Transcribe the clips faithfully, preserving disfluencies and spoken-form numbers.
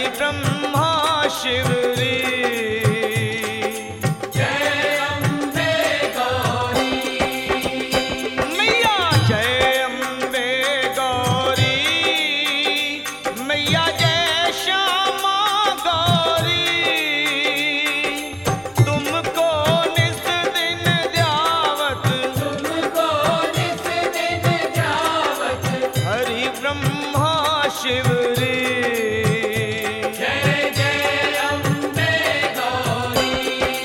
ब्रह्मा शिव री। जय अम्बे गौरी मैया जय अम्बे गौरी, मैया जय श्यामा गौरी। तुमको निस दिन ध्यावत, तुमको निस दिन ध्यावत, हरि ब्रह्मा शिव री। जय जय अम्बे गौरी।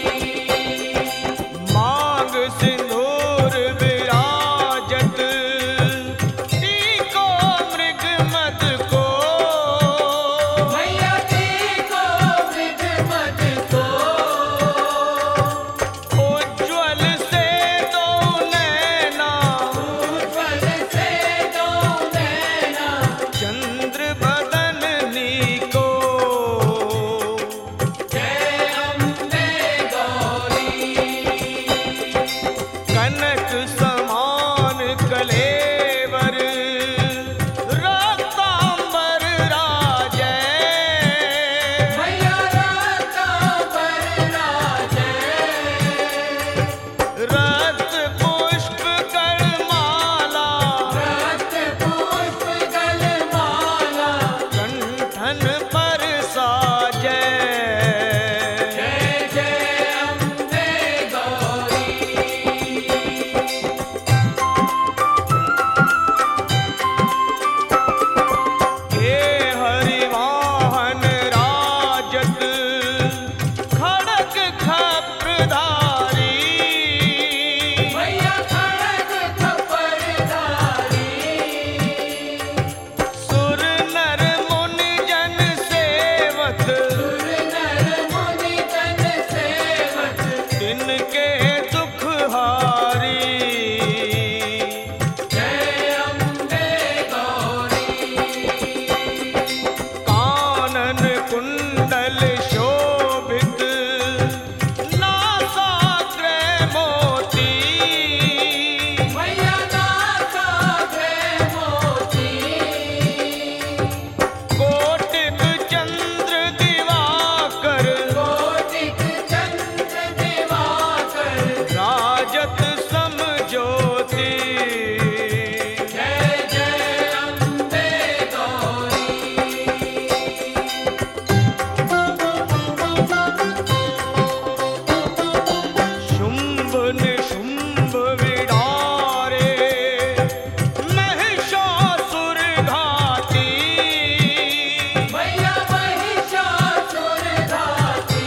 मांग सिंदूर विराजत, टीको मृग मद को। मैया को मृग मद को, उज्ज्वल से दो नैना, उज्ज्वल से दो नैना, चंद्र बदननी को। जय अम्बे गौरी। कनक समान कलेवर, रक्तांबर राजै। मैया रत्नांबर राजै, रत पुष्प गलमाला, रक्त पुष्प गलमाला, कंठन पर साजै। जय जय अम्बे गौरी। हे हरिवाहन राजत, खड़ग खप्रधारी। मैया खड़ग खपरधारी, सुर नर मुनि जन सेवत, सुर नर मुनि जन सेवक, तिनके दुख हारी। जय अम्बे गौरी। कानन कुंडल शोभित, नासाग्र मोती। मैया नासाग्र मोती, कोटिक चंद्र दिवाकर, कोटिक चंद्र दिवाकर, राजत सम ज्योति। जय जय अम्बे गौरी। शुंभ निशुंभ विडारे, महिषासुर घाती। मैया महिषासुर घाती,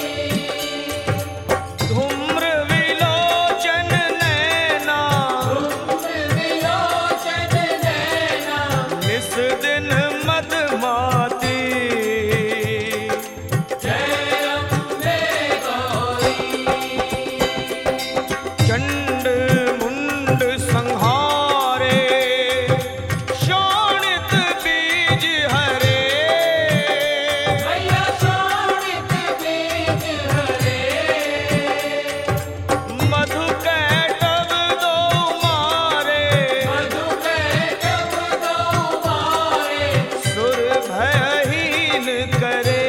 धूम्र विलोचन नैना, धूम्र विलोचन नैना, निस दिन मदमाती। जय अम्बे गौरी। चंड मुंड संहारे, शोणित बीज हरे। मैया शोणित बीज हरे, मधु कैटव दो मारे, मधु कैटभ दो मारे, सुर भयहीन करे।